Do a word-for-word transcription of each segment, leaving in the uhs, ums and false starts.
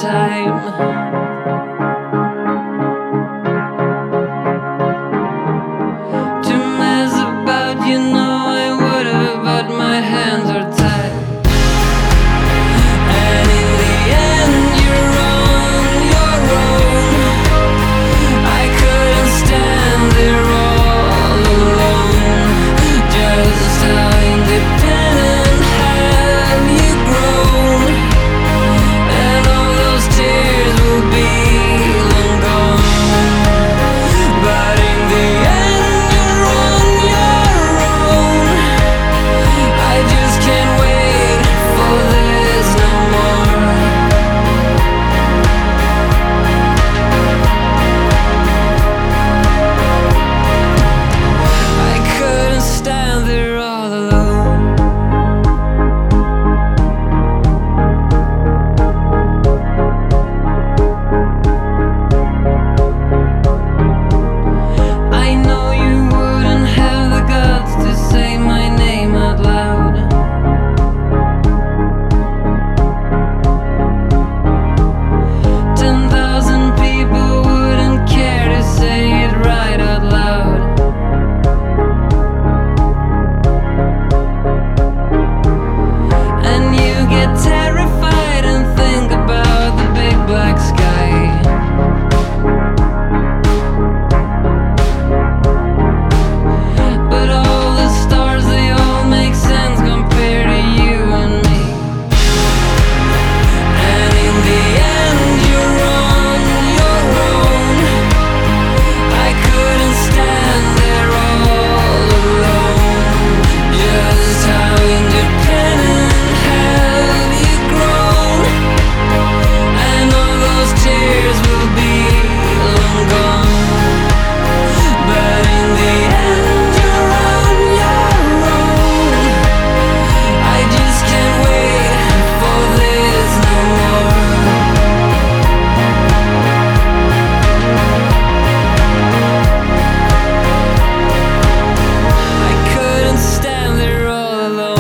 time. To mess about, you know I would've, but my hands are tied. And in the end, you're on your own. I couldn't stand there all alone. Just how independent have you grown? And all those tears will be long gone. But in the end, you're on your own. I just can't wait for this no more. I couldn't stand there all alone. I know you wouldn't have the guts to say my name out loud. Ten thousand people wouldn't care to say it right out loud. And you get terrified and think about the big black sky. But all the stars, they all make sense compared to you and me. And in the end, you're on your own. I couldn't stand there all alone. Just how independent have you grown? And all those tears will be long gone. But in the end, you're on your own. I just can't wait for this no more. I couldn't stand there all alone.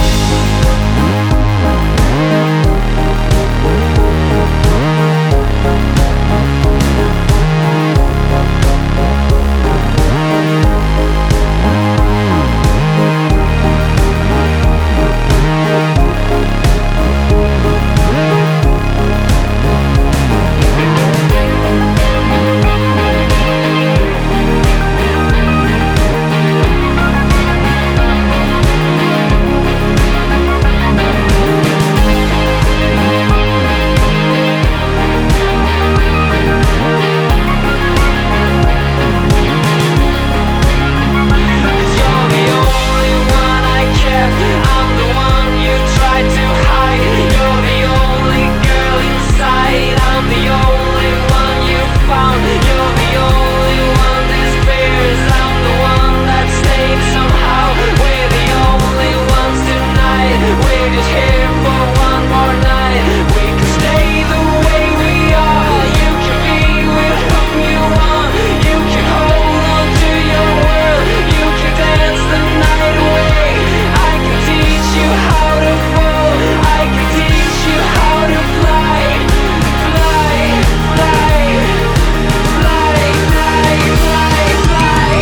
You're the only one I kept. I'm the one you tried to hide. You're the only girl inside. I'm the only one you found. You're the only one that spares. I'm the one that stayed somehow. We're the only ones tonight. We're just here for one more night. We can stay the way we are. You can be with whom you want. You can hold on to your world. You can dance the night away. I can teach you how to fall. I can teach you how to fly. Fly, fly, fly, fly, fly,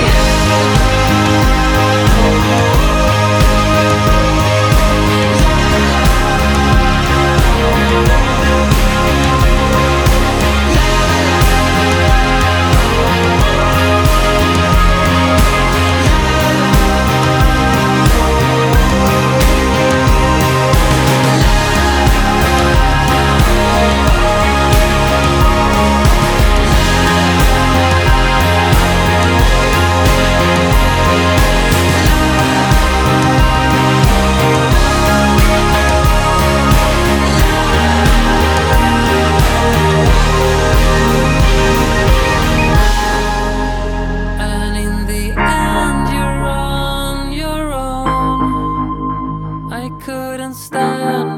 And in the end, you're on your own. I couldn't stand